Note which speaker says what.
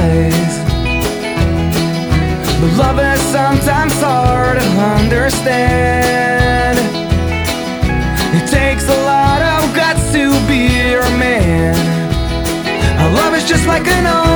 Speaker 1: lies. But love is sometimes hard to understand. It takes a lot of guts to be your man. Love is just like an